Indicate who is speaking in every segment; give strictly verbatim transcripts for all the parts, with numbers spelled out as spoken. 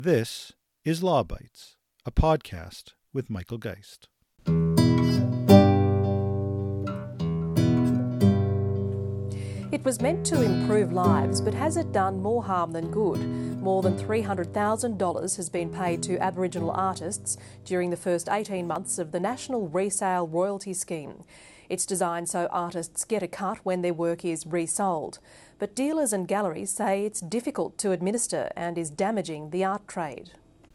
Speaker 1: This is Law Bites, a podcast with Michael Geist.
Speaker 2: It was meant to improve lives, but has it done more harm than good? More than three hundred thousand dollars has been paid to Aboriginal artists during the first eighteen months of the National Resale Royalty Scheme. It's designed so artists get a cut when their work is resold. But dealers and galleries say it's difficult to administer and is damaging the art trade.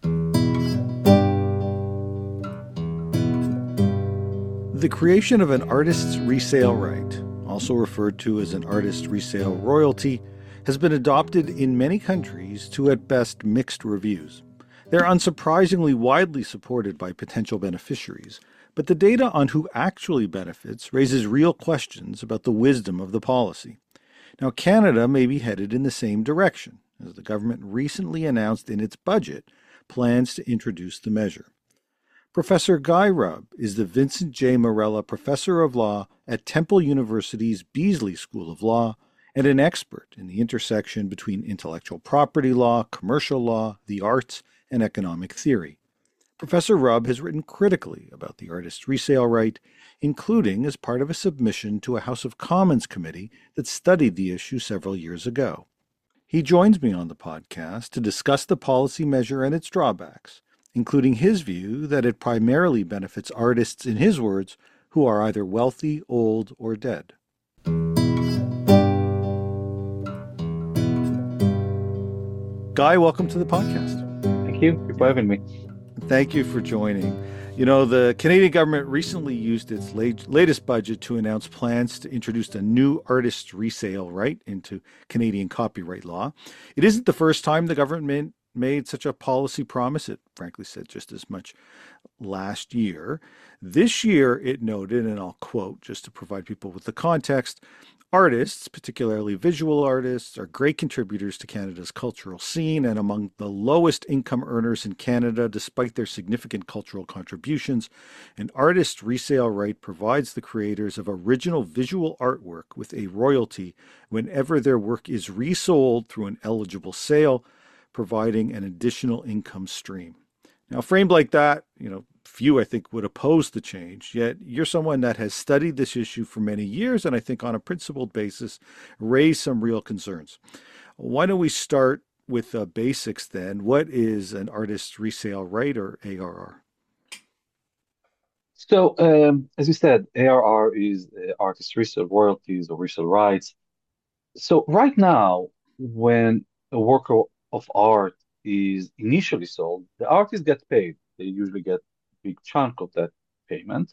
Speaker 1: The creation of an artist's resale right, also referred to as an artist resale royalty, has been adopted in many countries to at best mixed reviews. They're unsurprisingly widely supported by potential beneficiaries, but the data on who actually benefits raises real questions about the wisdom of the policy. Now, Canada may be headed in the same direction, as the government recently announced in its budget plans to introduce the measure. Professor Guy Rubb is the Vincent J. Morella Professor of Law at Temple University's Beasley School of Law and an expert in the intersection between intellectual property law, commercial law, the arts, and economic theory. Professor Rubb has written critically about the artist's resale right, including as part of a submission to a House of Commons committee that studied the issue several years ago. He joins me on the podcast to discuss the policy measure and its drawbacks, including his view that it primarily benefits artists, in his words, who are either wealthy, old, or dead. Guy, welcome to the podcast.
Speaker 3: Thank you for having me.
Speaker 1: Thank you for joining. You know, the Canadian government recently used its late, latest budget to announce plans to introduce a new artist resale right into Canadian copyright law. It isn't the first time the government made such a policy promise. It frankly said just as much last year. This year, it noted, and I'll quote just to provide people with the context, artists, particularly visual artists, are great contributors to Canada's cultural scene and among the lowest income earners in Canada despite their significant cultural contributions. An artist resale right provides the creators of original visual artwork with a royalty whenever their work is resold through an eligible sale, providing an additional income stream. Now, framed like that, you know, few, I think, would oppose the change, yet you're someone that has studied this issue for many years and I think on a principled basis raised some real concerns. Why don't we start with the basics then? What is an artist resale right, or A R R?
Speaker 3: So, um, as you said, A R R is uh, artist resale royalties or resale rights. So, right now, when a work o- of art is initially sold, the artist gets paid. They usually get a big chunk of that payment.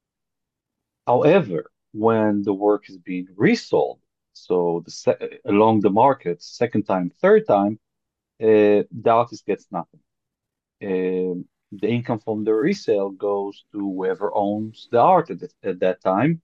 Speaker 3: However, when the work is being resold, so the se- along the market, second time, third time, uh, the artist gets nothing. Um, the income from the resale goes to whoever owns the art at, th- at that time.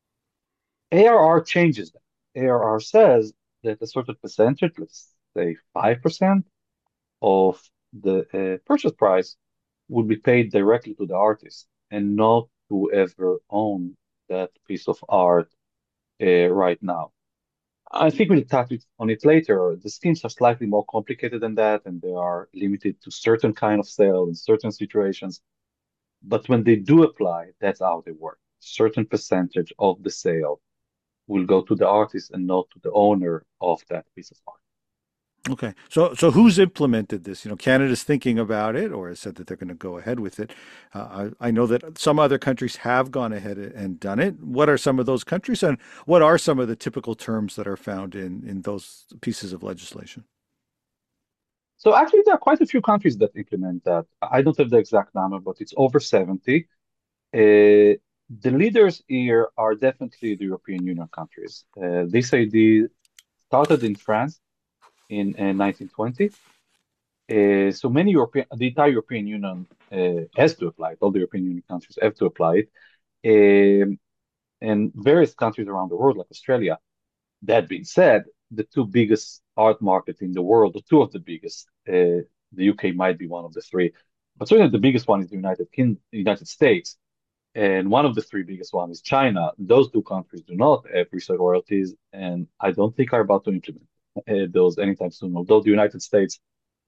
Speaker 3: A R R changes that. A R R says that a certain percentage, let's say five percent of the uh, purchase price, would be paid directly to the artist and not to whoever own that piece of art uh, right now. I think we'll touch it- on it later. The schemes are slightly more complicated than that, and they are limited to certain kind of sale in certain situations. But when they do apply, that's how they work. Certain percentage of the sale will go to the artist and not to the owner of that piece of art.
Speaker 1: Okay, so so who's implemented this? You know, Canada's thinking about it, or has said that they're going to go ahead with it. Uh, I, I know that some other countries have gone ahead and done it. What are some of those countries, and what are some of the typical terms that are found in in those pieces of legislation?
Speaker 3: So actually, there are quite a few countries that implement that. I don't have the exact number, but it's over seventy. Uh, the leaders here are definitely the European Union countries. Uh, this idea started in France in uh, nineteen twenty. Uh, so many European, the entire European Union uh, has to apply it. All the European Union countries have to apply it, um, and various countries around the world, like Australia. That being said, the two biggest art markets in the world, or two of the biggest, uh, the U K might be one of the three, but certainly the biggest one is the United King, United States, and one of the three biggest one is China. Those two countries do not have resale royalties, and I don't think are about to implement uh, those anytime soon. Although the United States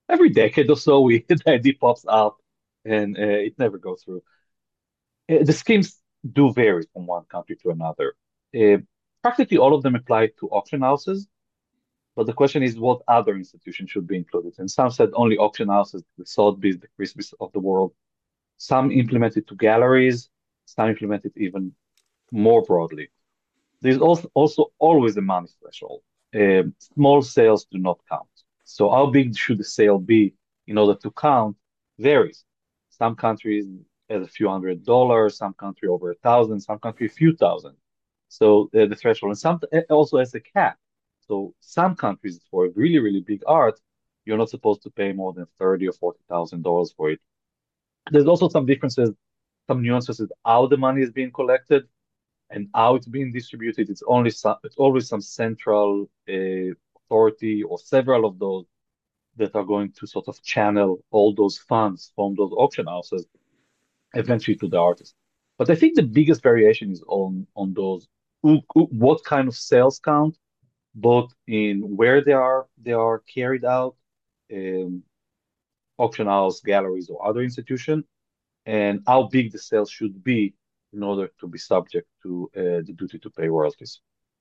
Speaker 3: every decade or so, we the idea pops up, and uh, it never goes through. Uh, the schemes do vary from one country to another. Uh, Practically all of them apply to auction houses, but the question is what other institutions should be included. And some said only auction houses, the Sotheby's, the Christie's of the world. Some implemented to galleries, some implemented even more broadly. There's also, also always a money threshold. Um, small sales do not count. So how big should the sale be in order to count varies. Some countries has a few hundred dollars, some country over a thousand, some country a few thousand. So uh, the threshold, and some it also has a cap. So some countries for really, really big art, you're not supposed to pay more than thirty or forty thousand dollars for it. There's also some differences, some nuances with how the money is being collected and how it's being distributed. It's only some, it's always some central uh, authority or several of those that are going to sort of channel all those funds from those auction houses eventually to the artist. But I think the biggest variation is on on those who, who, what kind of sales count, both in where they are they are carried out, um, auction house, galleries, or other institution, and how big the sales should be in order to be subject to uh, the duty to pay royalties.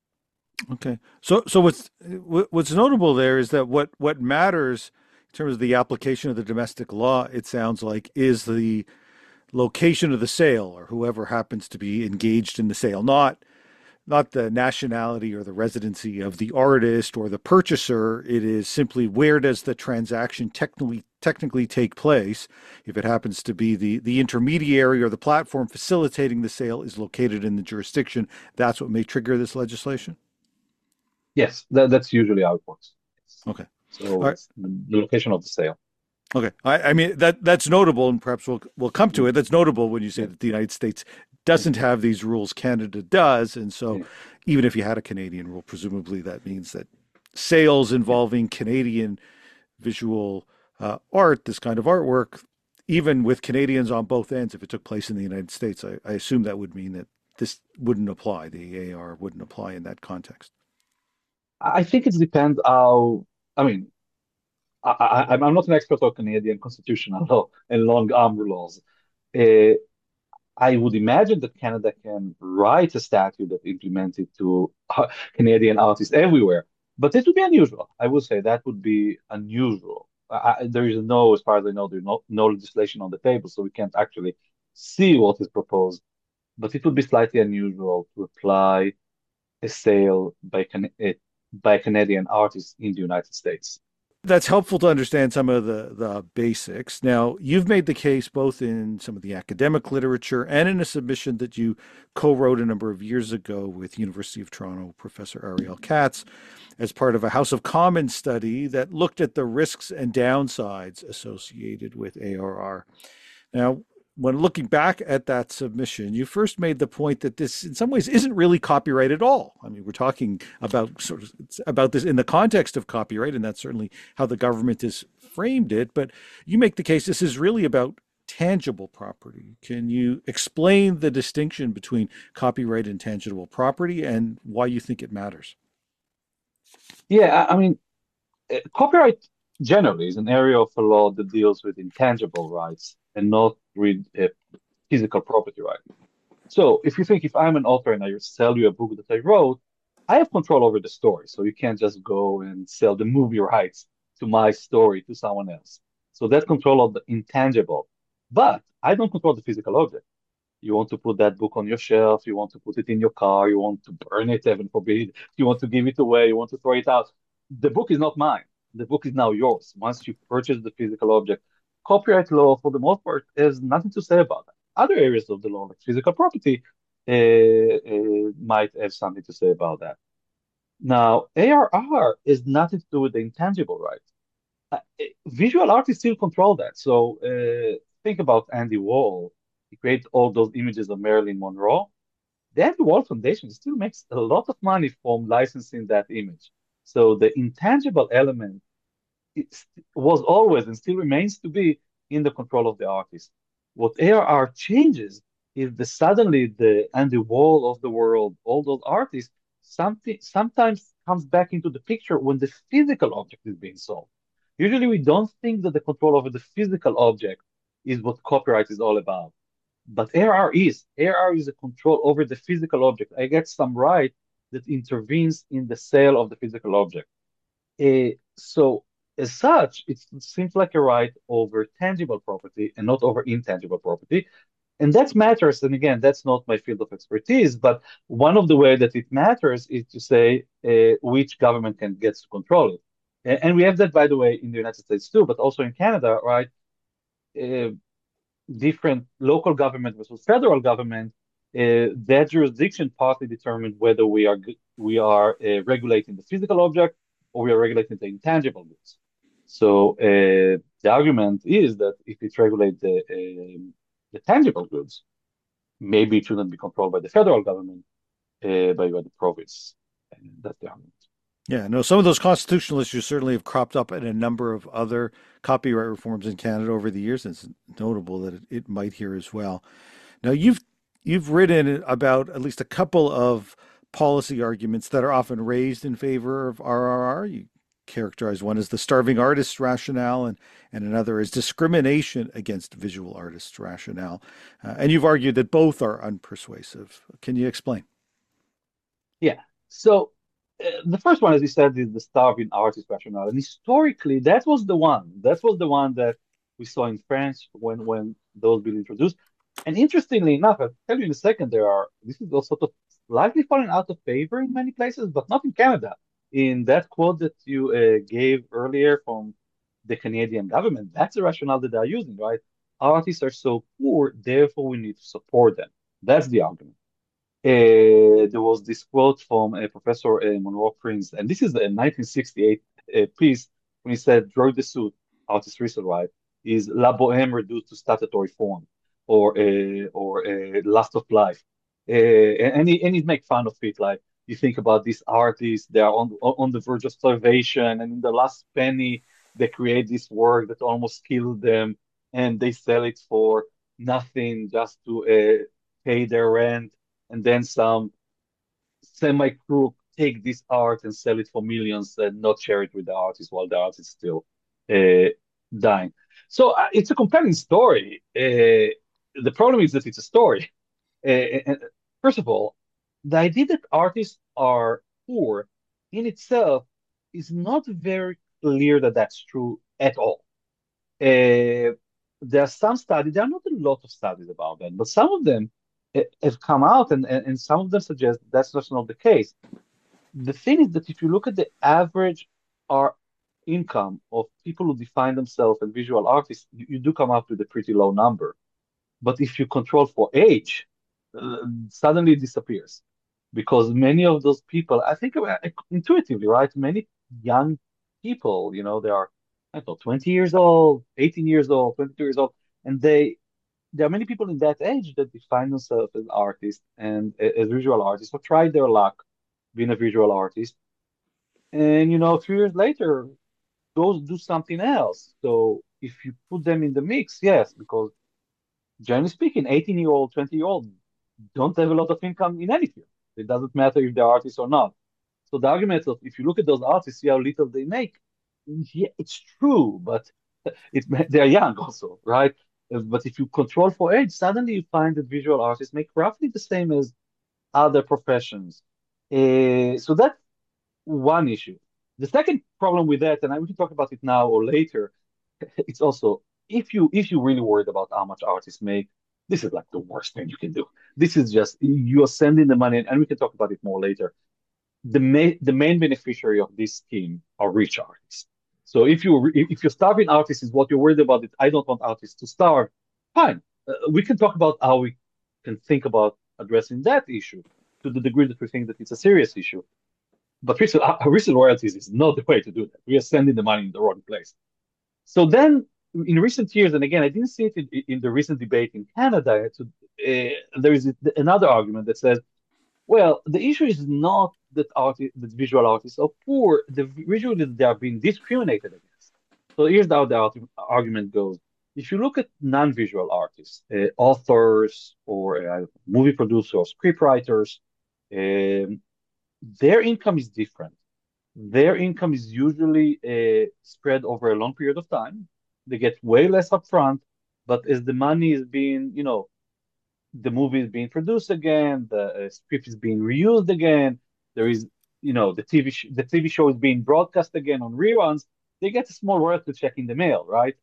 Speaker 1: Okay. So so what's what's notable there is that what what matters in terms of the application of the domestic law, it sounds like, is the location of the sale or whoever happens to be engaged in the sale, not not the nationality or the residency of the artist or the purchaser. It is simply where does the transaction technically technically take place. If it happens to be the the intermediary or the platform facilitating the sale is located in the jurisdiction, that's what may trigger this legislation.
Speaker 3: Yes, that, that's usually how it works.
Speaker 1: Okay.
Speaker 3: So
Speaker 1: All right.
Speaker 3: it's the location of the sale.
Speaker 1: Okay. I, I mean that that's notable, and perhaps we'll we'll come to it. That's notable when you say
Speaker 3: Yeah,
Speaker 1: that the United States doesn't have these rules, Canada does, and so
Speaker 3: yeah,
Speaker 1: even if you had a Canadian rule, presumably that means that sales
Speaker 3: yeah.
Speaker 1: involving Canadian visual uh, art, this kind of artwork, even with Canadians on both ends, if it took place in the United States, I, I assume that would mean that this wouldn't apply. The A R wouldn't apply in that context.
Speaker 3: I think it depends how. I mean, I, I, I'm not an expert on Canadian constitutional law and long arm laws. Uh, I would imagine that Canada can write a statute that implements it to uh, Canadian artists everywhere, but it would be unusual. I would say that would be unusual. I, I- there is no, as far as I know, there's no, no legislation on the table, so we can't actually see what is proposed. But it would be slightly unusual to apply a sale by, Can eh, by a Canadian artist in the United States.
Speaker 1: That's helpful to understand some of the, the basics. Now, you've made the case both in some of the academic literature and in a submission that you co-wrote a number of years ago with University of Toronto professor Ariel Katz as part of a House of Commons study that looked at the risks and downsides associated with A R R. Now, when looking back at that submission, you first made the point that this, in some ways, isn't really copyright at all. I mean, we're talking about sort of about this in the context of copyright, and that's certainly how the government has framed it. But you make the case this is really about tangible property. Can you explain the distinction between copyright and tangible property and why you think it matters?
Speaker 3: Yeah, I, I mean, uh, copyright generally is an area of the law that deals with intangible rights and not with uh, physical property rights. So if you think if I'm an author and I sell you a book that I wrote, I have control over the story. So you can't just go and sell the movie rights to my story to someone else. So that control of the intangible. But I don't control the physical object. You want to put that book on your shelf, you want to put it in your car, you want to burn it, heaven forbid, you want to give it away, you want to throw it out. The book is not mine. The book is now yours once you purchase the physical object. Copyright law, for the most part, has nothing to say about that. Other areas of the law, like physical property, uh, uh, might have something to say about that. Now, A R R is nothing to do with the intangible rights. Uh, eh, visual artists still control that. So uh, think about Andy Warhol. He created all those images of Marilyn Monroe. The Andy Warhol Foundation still makes a lot of money from licensing that image. So the intangible element is, was always and still remains to be in the control of the artist. What A R R changes is the suddenly the Andy Warhol of the world, all those artists, something sometimes comes back into the picture when the physical object is being sold. Usually, we don't think that the control over the physical object is what copyright is all about. But A R R is. A R R is a control over the physical object. I get some right that intervenes in the sale of the physical object. Uh, so, as such, it seems like a right over tangible property and not over intangible property. And that matters. And again, that's not my field of expertise, but one of the way that it matters is to say uh, which government can get to control it. And, and we have that, by the way, in the United States too, but also in Canada, right? Uh, Different local government versus federal government, uh, that jurisdiction partly determined whether we are we are uh, regulating the physical object or we are regulating the intangible goods. So uh, the argument is that if it regulates the uh, the tangible goods, maybe it shouldn't be controlled by the federal government, uh, by, by the province. And that's the argument.
Speaker 1: Yeah, no, some of those constitutional issues certainly have cropped up in a number of other copyright reforms in Canada over the years. And it's notable that it, it might here as well. Now, you've you've written about at least a couple of policy arguments that are often raised in favor of R R R. You characterize one as the starving artist rationale, and, and another as discrimination against visual artists rationale. Uh, and you've argued that both are unpersuasive. Can you explain?
Speaker 3: Yeah. So uh, the first one, as you said, is the starving artist rationale. And historically, that was the one. That was the one that we saw in France when when those bills introduced. And interestingly enough, I'll tell you in a second, there are this is also sort of slightly falling out of favor in many places, but not in Canada. In that quote that you uh, gave earlier from the Canadian government, that's the rationale that they're using, right? Artists are so poor, therefore we need to support them. That's the argument. Uh, there was this quote from uh, Professor uh, Monroe Prince, and this is a nineteen sixty-eight uh, piece when he said, "Droit de suite, artist resale right, is La Bohème reduced to statutory form, or uh, or uh, lust of life." Uh, and and he, and he make fun of it, like you think about these artists, they are on on the verge of starvation, and in the last penny, they create this work that almost killed them, and they sell it for nothing just to uh, pay their rent, and then some semi-crook take this art and sell it for millions and not share it with the artist while the artist is still uh, dying. So uh, it's a compelling story. Uh, the problem is that it's a story. Uh, and first of all, the idea that artists are poor in itself is not very clear that that's true at all. Uh, there are some studies, there are not a lot of studies about that, but some of them uh, have come out, and, and, and some of them suggest that's just not the case. The thing is that if you look at the average art income of people who define themselves as visual artists, you, you do come up with a pretty low number. But if you control for age, uh, suddenly it disappears because many of those people, I think uh, intuitively, right? Many young people, you know, they are, I don't know, twenty years old, eighteen years old, twenty-two years old, and they, there are many people in that age that define themselves as artists and uh, as visual artists or tried their luck being a visual artist. And, you know, three years later, go do something else. So if you put them in the mix, yes, because generally speaking, eighteen year old, twenty year old don't have a lot of income in any field. It doesn't matter if they're artists or not. So the argument of if you look at those artists, see how little they make, yeah, it's true, but it, they're young also, right? Uh, But if you control for age, suddenly you find that visual artists make roughly the same as other professions. Uh, so that's one issue. The second problem with that, and I, we can talk about it now or later, it's also if you if you really worried about how much artists make, this is like the worst thing you can do. This is just you're sending the money, and we can talk about it more later. The main the main beneficiary of this scheme are rich artists. So if you if you're starving artists is what you're worried about, it I don't want artists to starve. Fine, uh, we can talk about how we can think about addressing that issue to the degree that we think that it's a serious issue. But resale, uh, resale royalties is not the way to do that. We are sending the money in the wrong place. So then, in recent years, and again, I didn't see it in, in the recent debate in Canada. To, uh, there is another argument that says, well, the issue is not that arti- that visual artists are poor. The visually that they are being discriminated against. So here's how the arti- argument goes. If you look at non-visual artists, uh, authors or uh, movie producers or scriptwriters, um, their income is different. Their income is usually uh, spread over a long period of time. They get way less upfront, but as the money is being, you know, the movie is being produced again, the uh, script is being reused again, there is, you know, the T V sh the T V show is being broadcast again on reruns. They get a small royalty check in the mail, right?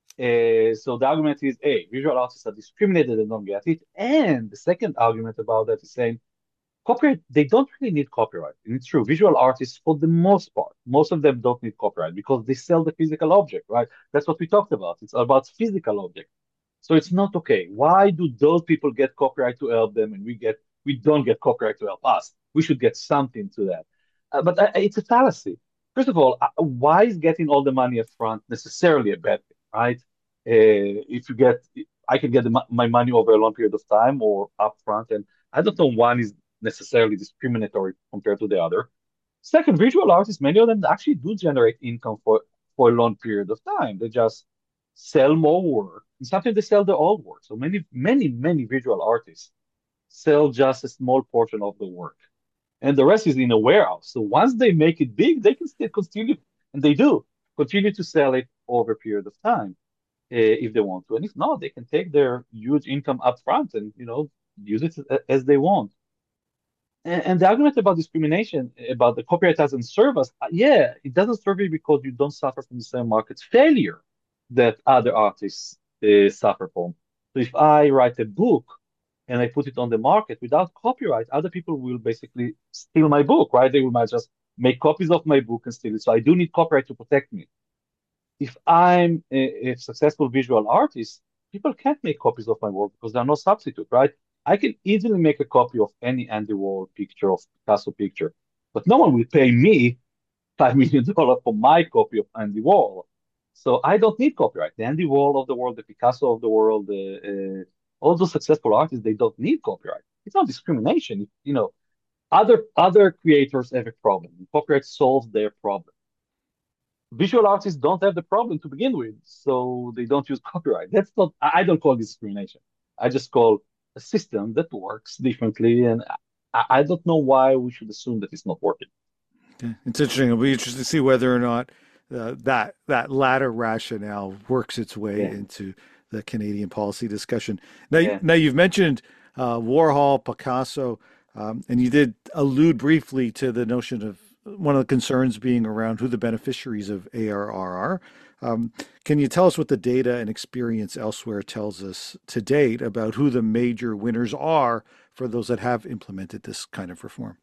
Speaker 3: Uh, so the argument is, A, visual artists are discriminated and don't get it. And the second argument about that is saying copyright, they don't really need copyright. And it's true, visual artists, for the most part, most of them don't need copyright because they sell the physical object, right? That's what we talked about. It's about physical object. So it's not okay. Why do those people get copyright to help them and we get we don't get copyright to help us? We should get something to that. Uh, but uh, it's a fallacy. First of all, uh, why is getting all the money up front necessarily a bad thing, right? Uh, if you get, I can get the, my money over a long period of time or upfront, and I don't know one is necessarily discriminatory compared to the other. Second, visual artists, many of them actually do generate income for for a long period of time. They just sell more work. And sometimes they sell their old work. So many, many, many visual artists sell just a small portion of the work. And the rest is in a warehouse. So once they make it big, they can still continue, and they do, continue to sell it over a period of time uh, if they want to. And if not, they can take their huge income up front and, you know, use it as they want. And, and the argument about discrimination, about the copyright doesn't serve us, uh, yeah, it doesn't serve you because you don't suffer from the same market failure that other artists uh, suffer from. So if I write a book and I put it on the market without copyright, other people will basically steal my book, right? They will might just make copies of my book and steal it. So I do need copyright to protect me. If I'm a, a successful visual artist, people can't make copies of my work because there are no substitute, right? I can easily make a copy of any Andy Warhol picture, of Picasso picture, but no one will pay me five million dollars for my copy of Andy Warhol. So I don't need copyright. The Andy Warhol of the world, the Picasso of the world, the, uh, all those successful artists, they don't need copyright. It's not discrimination. You know, other other creators have a problem. Copyright solves their problem. Visual artists don't have the problem to begin with, so they don't use copyright. That's not, I don't call this discrimination. I just call a system that works differently, and I, I don't know why we should assume that it's not working.
Speaker 1: Okay. It's interesting. It'll be interesting to see whether or not uh, that that latter rationale works its way
Speaker 3: Yeah,
Speaker 1: into the Canadian policy discussion. Now,
Speaker 3: yeah,
Speaker 1: now you've mentioned uh, Warhol, Picasso, um, and you did allude briefly to the notion of one of the concerns being around who the beneficiaries of A R R are. Um, can you tell us what the data and experience elsewhere tells us to date about who the major winners are for those that have implemented this kind of reform?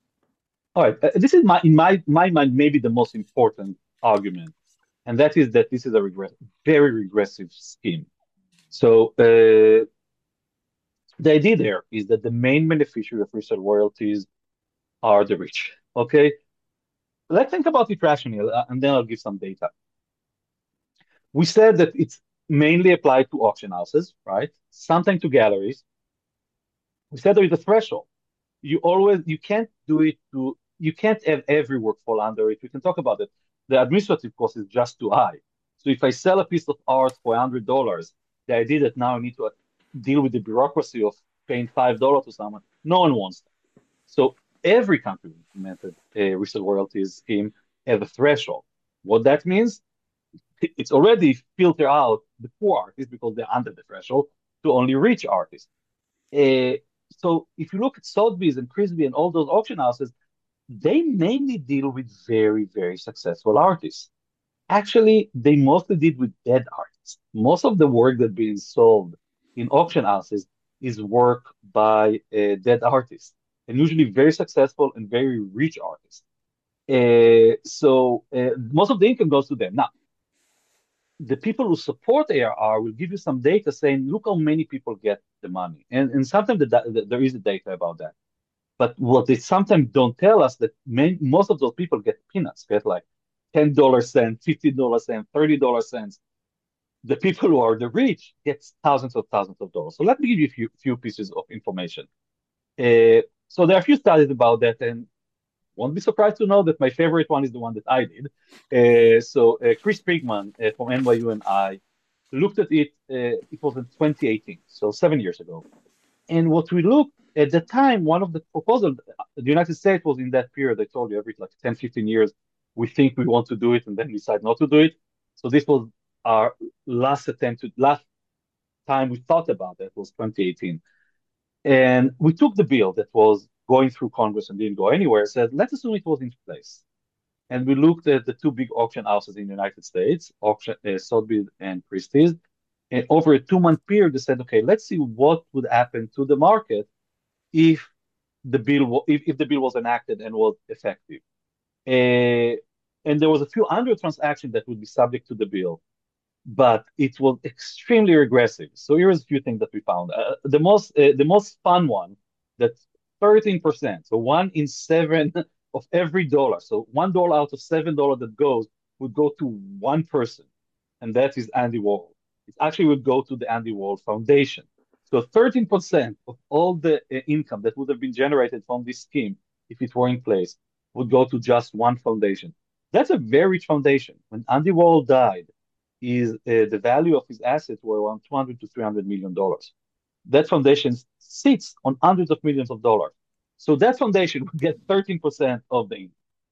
Speaker 3: all right. Uh, this is my, in my my mind, maybe the most important argument, and that is that this is a regress, very regressive scheme. So uh, the idea there is that the main beneficiary of resale royalties are the rich. Okay, let's think about it rationally, uh, and then I'll give some data. We said that it's mainly applied to auction houses, right? Sometimes to galleries. We said there is a threshold. You always you can't do it to you can't have every work fall under it. We can talk about it. The administrative cost is just too high. So if I sell a piece of art for a hundred dollars, the idea that now I need to uh, deal with the bureaucracy of paying five dollars to someone, no one wants that. So every country implemented a resale royalties scheme have a threshold. What that means, it's already filtered out the poor artists because they're under the threshold to only rich artists. Uh, so if you look at Sotheby's and Christie and all those auction houses, they mainly deal with very, very successful artists. Actually, they mostly deal with dead artists. Most of the work that's being sold in auction houses is work by uh, dead artists, and usually very successful and very rich artists. Uh, so uh, most of the income goes to them. Now, the people who support A R R will give you some data saying, look how many people get the money. And, and sometimes the, the, there is data about that. But what they sometimes don't tell us that many, most of those people get peanuts, get like ten dollars cent, fifty dollars cent, thirty dollars cents. The people who are the rich get thousands of thousands of dollars. So let me give you a few, few pieces of information. Uh, so there are a few studies about that, and won't be surprised to know that my favorite one is the one that I did. Uh, so uh, Chris Prigman uh, from N Y U and I looked at it. Uh, it was in twenty eighteen, so seven years ago. And what we looked at the time, one of the proposals, the United States was in that period, I told you, every like ten, fifteen years, we think we want to do it and then decide not to do it. So this was our last attempt to last time we thought about it was twenty eighteen. And we took the bill that was going through Congress and didn't go anywhere, said, let's assume it was in place. And we looked at the two big auction houses in the United States, auction, uh, Sotheby's and Christie's. And over a two-month period, they said, okay, let's see what would happen to the market if the bill if, if the bill was enacted and was effective. Uh, and there was a few hundred transactions that would be subject to the bill, but it was extremely regressive. So here's a few things that we found. Uh, the most uh, the most fun one, that thirteen percent, so one in seven of every dollar, so one dollar out of seven dollars that goes would go to one person, and that is Andy Warhol. It actually would go to the Andy Warhol Foundation. So thirteen percent of all the uh, income that would have been generated from this scheme, if it were in place, would go to just one foundation. That's a very rich foundation. When Andy Warhol died, is uh, the value of his assets were around two hundred to three hundred million dollars. That foundation sits on hundreds of millions of dollars. So that foundation would get thirteen percent of the income.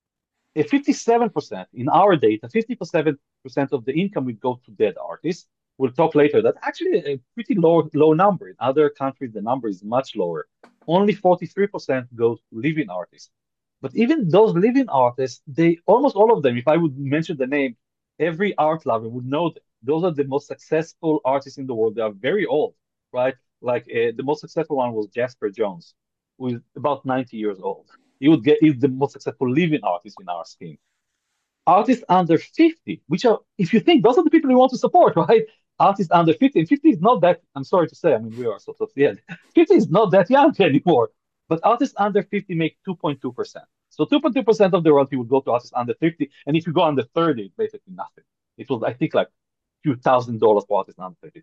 Speaker 3: At fifty-seven percent in our data, fifty-seven percent of the income would go to dead artists. We'll talk later. That's actually a pretty low low number. In other countries, the number is much lower. Only forty-three percent goes to living artists. But even those living artists, they almost all of them, if I would mention the name, every art lover would know them. Those are the most successful artists in the world. They are very old, right? Like uh, the most successful one was Jasper Jones, who is about ninety years old. He would get he's the most successful living artist in our scheme. Artists under fifty, which are, if you think, those are the people we want to support, right? Artists under fifty, and fifty is not that, I'm sorry to say, I mean, we are sort of, yeah, fifty is not that young anymore. But artists under fifty make two point two percent. So two point two percent of the royalty would go to artists under fifty. And if you go under thirty, it's basically nothing. It was, I think, like a few thousand dollars for artists under thirty.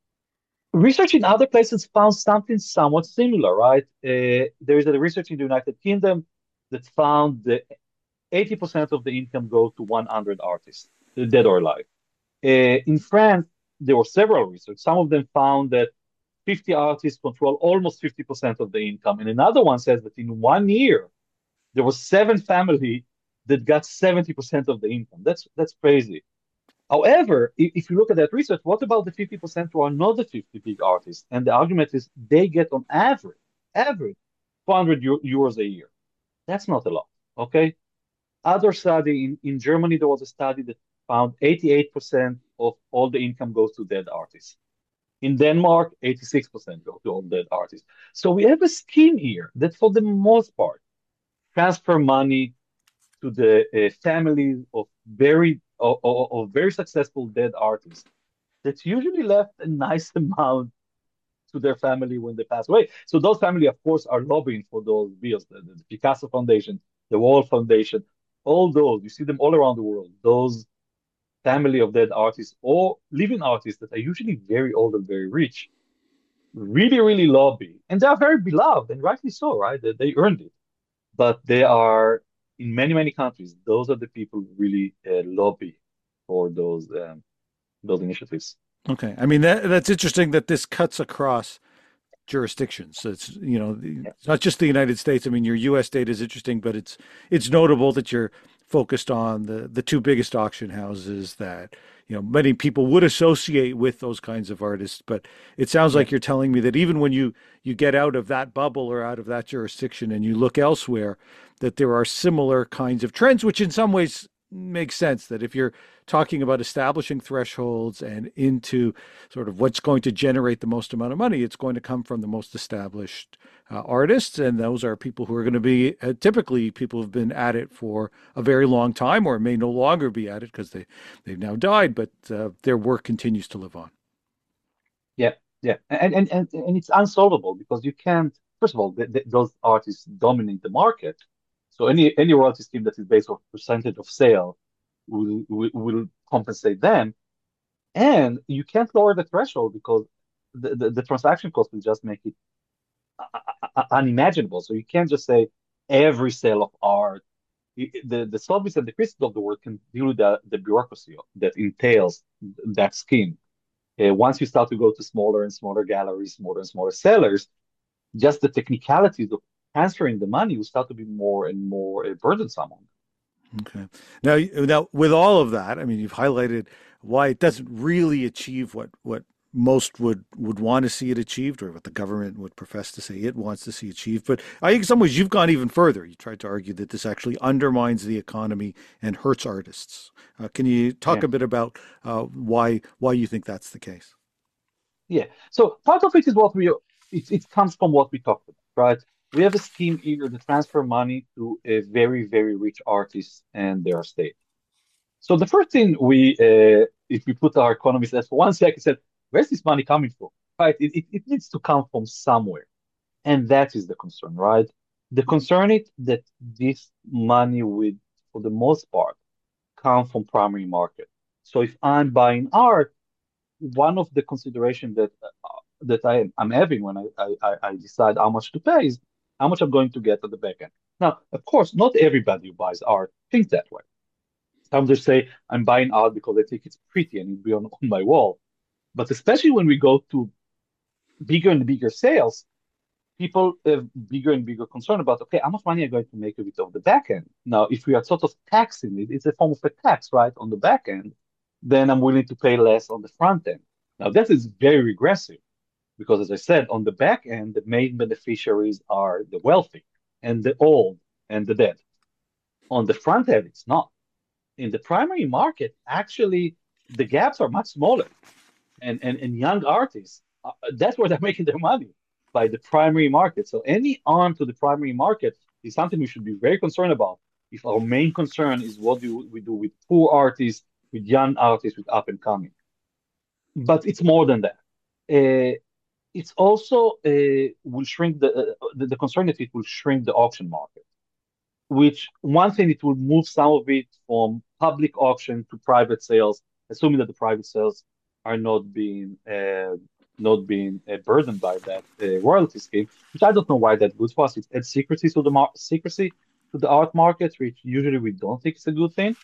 Speaker 3: Research in other places found something somewhat similar, right? Uh, there is a research in the United Kingdom that found that eighty percent of the income goes to one hundred artists, dead or alive. Uh, in France, there were several research. Some of them found that fifty artists control almost fifty percent of the income. And another one says that in one year, there was seven families that got seventy percent of the income. That's that's crazy. However, if, if you look at that research, what about the fifty percent who are not the fifty big artists? And the argument is they get on average, average, four hundred euros a year. That's not a lot, okay? Other study, in, in Germany, there was a study that found eighty-eight percent of all the income goes to dead artists. In Denmark, eighty-six percent go to all dead artists. So we have a scheme here that, for the most part, transfer money to the uh, families of very of, of very successful dead artists. That's usually left a nice amount to their family when they pass away. So those families, of course, are lobbying for those bills. The, the Picasso Foundation, the Warhol Foundation, all those, you see them all around the world. Those family of dead artists or living artists that are usually very old and very rich, really, really lobby. And they are very beloved, and rightly so, right? They, they earned it. But they are, in many, many countries, those are the people who really uh, lobby for those um, those initiatives.
Speaker 1: Okay. I mean, that that's interesting that this cuts across jurisdictions. So it's, you know,
Speaker 3: Yeah.
Speaker 1: it's not just the United States. I mean, your U S data is interesting, but it's it's notable that you're focused on the the two biggest auction houses that, you know, many people would associate with those kinds of artists. But it sounds
Speaker 3: Yeah.
Speaker 1: like you're telling me that even when you you get out of that bubble or out of that jurisdiction and you look elsewhere, that there are similar kinds of trends, which in some ways makes sense. That if you're talking about establishing thresholds and into sort of what's going to generate the most amount of money, it's going to come from the most established uh, artists. And those are people who are going to be uh, typically people who've been at it for a very long time or may no longer be at it because they, they've now died, but uh, their work continues to live on.
Speaker 3: Yeah, yeah, and and and, and it's unsolvable because you can't. First of all, th th those artists dominate the market, so any any royalty scheme that is based on percentage of sale will, will will compensate them, and you can't lower the threshold because the, the, the transaction cost will just make it uh, uh, unimaginable. So you can't just say every sale of art. I- The the Sotheby's and the Christie's of the world can deal with the, the bureaucracy that entails that scheme. Uh, once you start to go to smaller and smaller galleries, smaller and smaller sellers, just the technicalities of transferring the money will start to be more and more uh, burdensome on them.
Speaker 1: Okay. Now, now with all of that, I mean, you've highlighted why it doesn't really achieve what what most would would want to see it achieved, or what the government would profess to say it wants to see achieved. But I think in some ways you've gone even further. You tried to argue that this actually undermines the economy and hurts artists. Uh, can you talk
Speaker 3: Yeah.
Speaker 1: a bit about uh, why why you think that's the case?
Speaker 3: Yeah. So part of it is what we it, it comes from what we talked about, right? We have a scheme here to transfer money to a very, very rich artist and their estate. So the first thing we, uh, if we put our economists as for one second, said, where's this money coming from? Right? It, it, it needs to come from somewhere. And that is the concern, right? The concern is that this money would, for the most part, come from primary market. So if I'm buying art, one of the consideration that uh, that I am having when I, I I decide how much to pay is how much I'm going to get at the back end. Now, of course, not everybody who buys art thinks that way. Some just say I'm buying art because I think it's pretty and it'll be on, on my wall. But especially when we go to bigger and bigger sales, people have bigger and bigger concern about, okay, how much money am I going to make of it on the back end? Now, if we are sort of taxing it, it's a form of a tax, right, on the back end, then I'm willing to pay less on the front end. Now, that is very regressive because, as I said, on the back end, the main beneficiaries are the wealthy and the old and the dead. On the front end, it's not. In the primary market, actually, the gaps are much smaller. And, and, and young artists, uh, that's where they're making their money by the primary market. So any arm to the primary market is something we should be very concerned about. If our main concern is what do we do with poor artists, with young artists, with up and coming. But it's more than that. Uh, it's also uh, will shrink the, uh, the the concern that it will shrink the auction market. Which one thing it will move some of it from public auction to private sales, assuming that the private sales are not being uh, not being uh, burdened by that uh, royalty scheme, which I don't know why that good for us. It adds secrecy to the mar- secrecy to the art market, which usually we don't think is a good thing.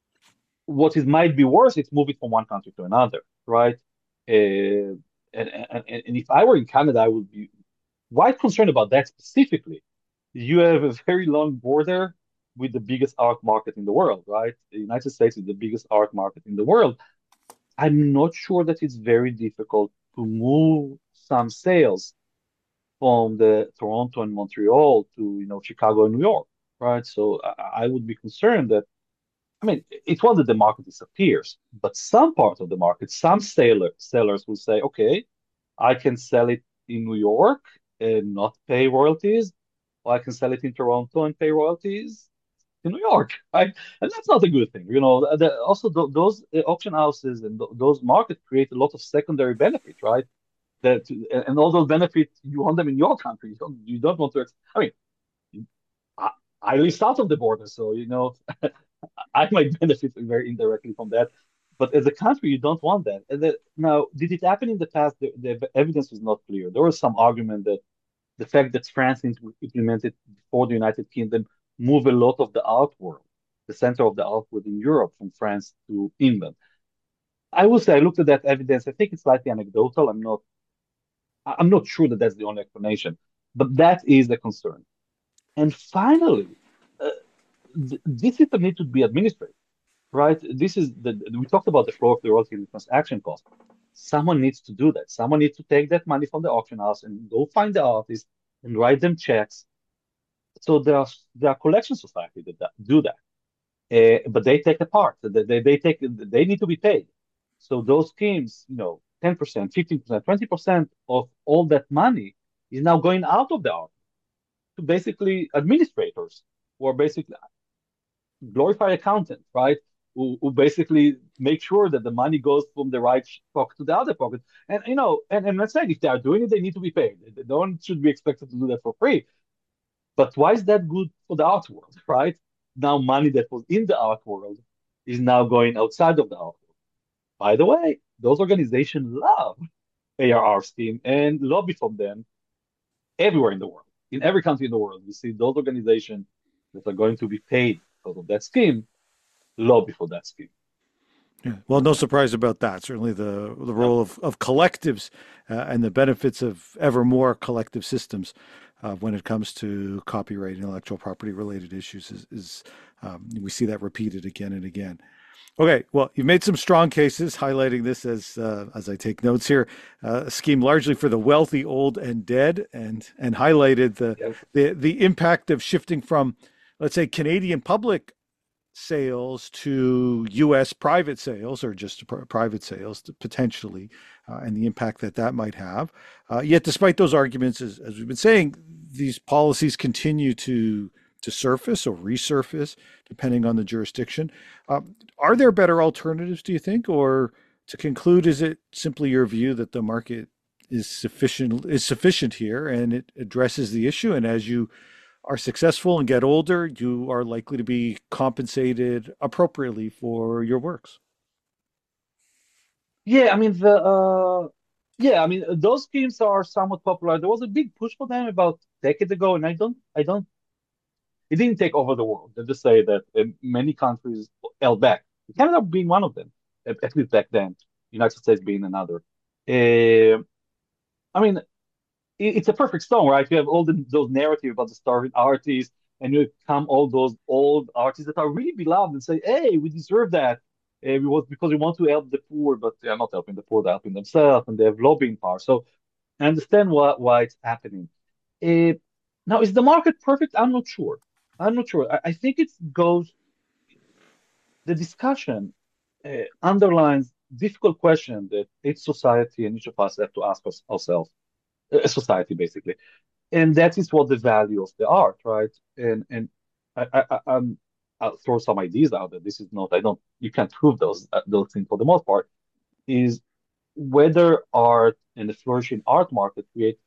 Speaker 3: What is might be worse, it's moving from one country to another, right? Uh, and, and and if I were in Canada, I would be quite concerned about that specifically. You have a very long border with the biggest art market in the world, right? The United States is the biggest art market in the world. I'm not sure that it's very difficult to move some sales from the Toronto and Montreal to, you know, Chicago and New York, right? So I, I would be concerned that, I mean, it's one that the market disappears, but some part of the market, some seller, sellers will say, okay, I can sell it in New York and not pay royalties, or I can sell it in Toronto and pay royalties in New York, right? And that's not a good thing. You know, the, also th those uh, auction houses and th those markets create a lot of secondary benefits, right? That and all those benefits you want them in your country. You don't, you don't want to. I mean, I, I live south of the border, so you know, I might benefit very indirectly from that. But as a country, you don't want that. And the, now, did it happen in the past? The, the evidence was not clear. There was some argument that the fact that France implemented before the United Kingdom move a lot of the art world, the center of the art world in Europe from France to England. I will say I looked at that evidence. I think it's slightly anecdotal. I'm not I'm not sure that that's the only explanation, but that is the concern. And finally, uh, th this system needs to be administered, right? This is the we talked about the flow of the royalty and the transaction cost. Someone needs to do that. Someone needs to take that money from the auction house and go find the artist and write them checks. So there are there are collection societies that, that do that, uh, but they take a part. They, they they take they need to be paid. So those schemes, you know, ten percent, fifteen percent, twenty percent of all that money is now going out of the art to basically administrators who are basically glorified accountants, right? Who, who basically make sure that the money goes from the right pocket to the other pocket. And you know, and, and I'm not saying if they are doing it, they need to be paid. They don't should be expected to do that for free. But why is that good for the art world, right? Now money that was in the art world is now going outside of the art world. By the way, those organizations love A R R scheme and lobby from them everywhere in the world. In every country in the world, you see those organizations that are going to be paid because of that scheme lobby for that scheme.
Speaker 1: Yeah. Well, no surprise about that. Certainly, the the
Speaker 3: No.
Speaker 1: role of of collectives uh, and the benefits of ever more collective systems uh, when it comes to copyright and intellectual property related issues. Is, is um, we see that repeated again and again. Okay, well, you've made some strong cases highlighting this as, uh, as I take notes here, uh, a scheme largely for the wealthy, old, and dead, and and highlighted the
Speaker 3: Yes.
Speaker 1: the the impact of shifting from, let's say, Canadian public sales to U S private sales, or just pr- private sales to potentially, uh, and the impact that that might have. Uh, yet, despite those arguments, as, as we've been saying, these policies continue to to surface or resurface depending on the jurisdiction. Um, are there better alternatives, do you think, or to conclude, is it simply your view that the market is sufficient is sufficient here and it addresses the issue, and as you are successful and get older, you are likely to be compensated appropriately for your works?
Speaker 3: Yeah, I mean the uh yeah, I mean those schemes are somewhat popular. There was a big push for them about a decade ago, and I don't I don't it didn't take over the world. Let's just say that uh, many countries held back. Canada being one of them, at, at least back then. United States being another. Uh, I mean, it, it's a perfect storm, right? You have all the, those narratives about the starving artists, and you come all those old artists that are really beloved and say, "Hey, we deserve that. Uh, we was because we want to help the poor, but they are not helping the poor; they're helping themselves, and they have lobbying power." So I understand why why it's happening. Uh, Now, is the market perfect? I'm not sure. I'm not sure. I, I think it goes, the discussion uh, underlines difficult question that each society and each of us have to ask us, ourselves, a society basically. And that is what the value of the art, right? And and I, I, I- I'm, I'll throw some ideas out there. This is not, I don't, you can't prove those uh, those things for the most part. Is whether art and the flourishing art market create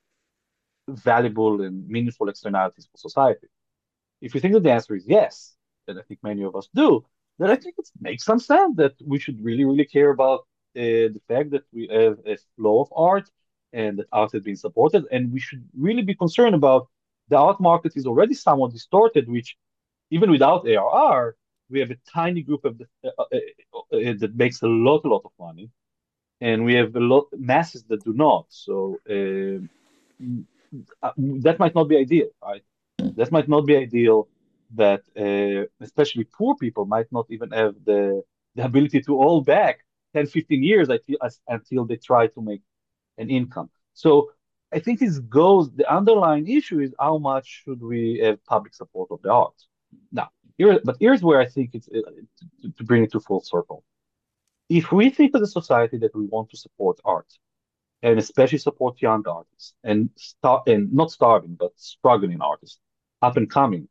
Speaker 3: valuable and meaningful externalities for society. If you think that the answer is yes, and I think many of us do, then I think it makes some sense that we should really, really care about uh, the fact that we have a flow of art and that art is being supported. And we should really be concerned about the art market is already somewhat distorted, which even without A R R, we have a tiny group of the, uh, uh, uh, that makes a lot, a lot of money, and we have a lot masses that do not. So uh, uh, that might not be ideal, right? That might not be ideal. That uh, especially poor people might not even have the the ability to hold back ten, fifteen years I feel, as, until they try to make an income. So I think this goes, the underlying issue is how much should we have public support of the arts? Now, here, but here's where I think it's uh, to, to bring it to full circle. If we think as a society that we want to support art, and especially support young artists and start and not starving but struggling artists, up and coming,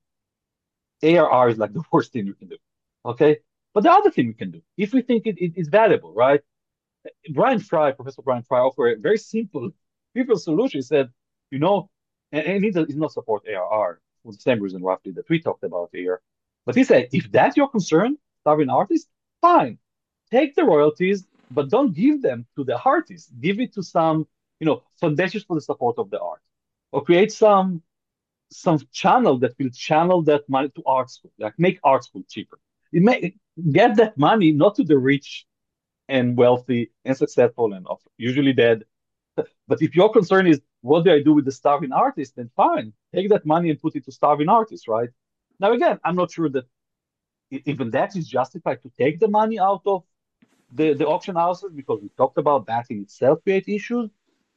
Speaker 3: A R R is like the worst thing we can do. Okay, but the other thing we can do, if we think it, it is valuable, right? Brian Fry, Professor Brian Fry, offered a very simple, simple solution. He said, you know, and, and he does not support A R R for the same reason roughly that we talked about here. But he said, if that's your concern, starving artists, fine, take the royalties, but don't give them to the artists. Give it to some, you know, foundations for the support of the art, or create some some channel that will channel that money to art school, like make art school cheaper. It may get that money not to the rich and wealthy and successful and usually dead. But if your concern is what do I do with the starving artist, then fine, take that money and put it to starving artists, right? Now again, I'm not sure that even that is justified to take the money out of the, the auction houses because we talked about that in itself create issues.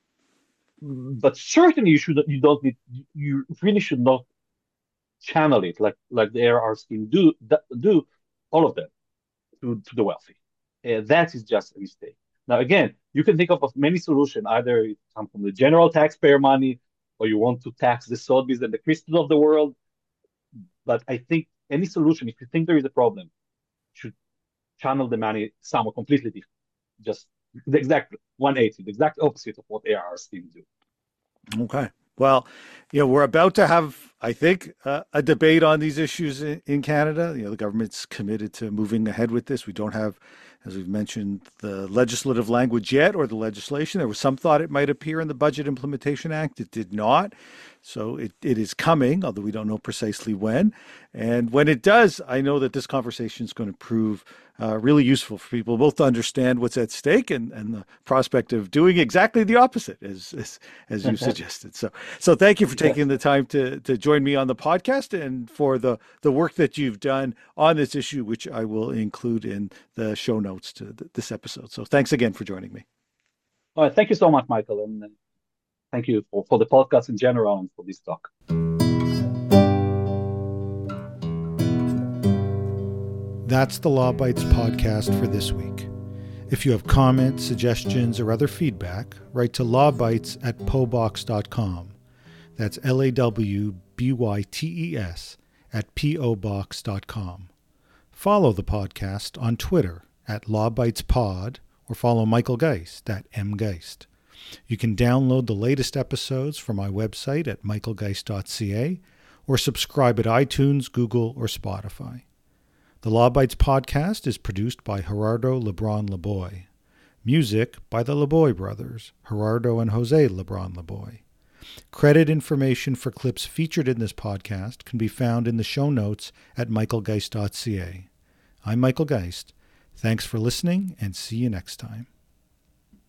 Speaker 3: But certainly you should you don't need you really should not channel it like like the A R R scheme do do all of them to, to the wealthy. Uh, that is just a mistake. Now, again, you can think of, of many solutions. Either it come from the general taxpayer money, or you want to tax the Sotheby's and the Christie's of the world. But I think any solution, if you think there is a problem, should channel the money somewhere completely different. Just the exact one eighty, the exact opposite of what A R R schemes do.
Speaker 1: Okay. Well, you know, we're about to have I think, uh, a debate on these issues in, in Canada. You know, the government's committed to moving ahead with this. We don't have, as we've mentioned, the legislative language yet or the legislation. There was some thought it might appear in the Budget Implementation Act. It did not. So it, it is coming, although we don't know precisely when. And when it does, I know that this conversation is going to prove uh, really useful for people, both to understand what's at stake and, and the prospect of doing exactly the opposite, as as, as you suggested. So so thank you for taking the time to to join me on the podcast and for the, the work that you've done on this issue, which I will include in the show notes to th- this episode. So thanks again for joining me.
Speaker 3: All right, thank you so much, Michael, and thank you for, for the podcast in general and for this talk.
Speaker 1: That's the Law Bytes podcast for this week. If you have comments, suggestions, or other feedback, write to lawbytes at pobox dot com. That's L A W B Y T E S at P O box dot com. Follow the podcast on Twitter at lawbytespod or follow Michael Geist at mgeist. You can download the latest episodes from my website at michael geist dot c a or subscribe at iTunes, Google, or Spotify. The Law Bytes podcast is produced by Gerardo Lebron Laboy. Music by the Laboy brothers, Gerardo and Jose Lebron Laboy. Credit information for clips featured in this podcast can be found in the show notes at michael geist dot c a. I'm Michael Geist. Thanks for listening, and see you next time.